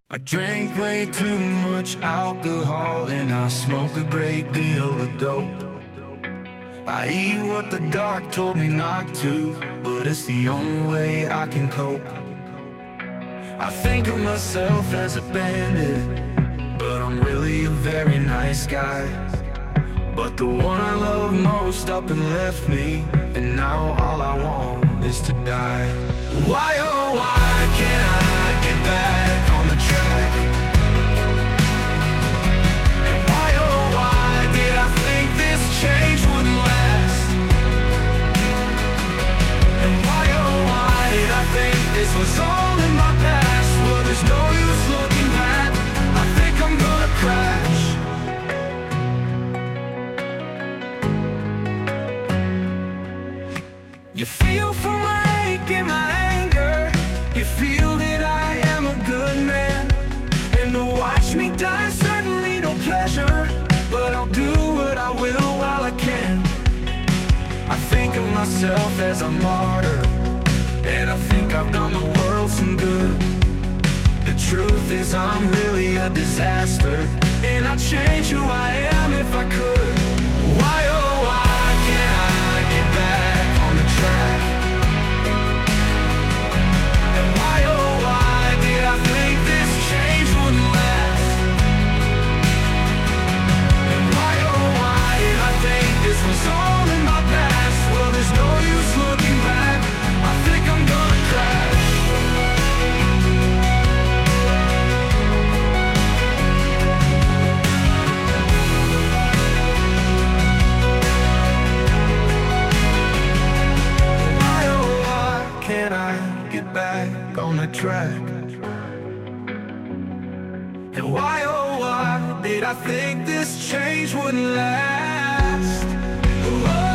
I drank way too much alcohol and I smoke a great deal of dope. I eat what the doc told me not to, but it's the only way I can cope. I think of myself as a bandit, but I'm really a very nice guy. But the one I love most up and left me, and now all I want is to die. Why oh why can't I get back on the track? And why oh why did I think this change wouldn't last? And why oh why did I think this was all in my past? Well, there's no use looking back, I think I'm gonna crash. You feel for my ache and my anger, you feel that I am a good man. And to watch me die, certainly no pleasure, but I'll do what I will while I can. I think of myself as a martyr, and I think I've done the world some good. The truth is I'm really a disaster, and I'd change who I am if I could. Why oh why can't I get back on the track? And why oh why did I think this change wouldn't last? And why oh why did I think this was all in my past? Well, there's no use looking back, I think I'm gonna crash. Can I get back on the track? And why, oh why, did I think this change wouldn't last? Whoa.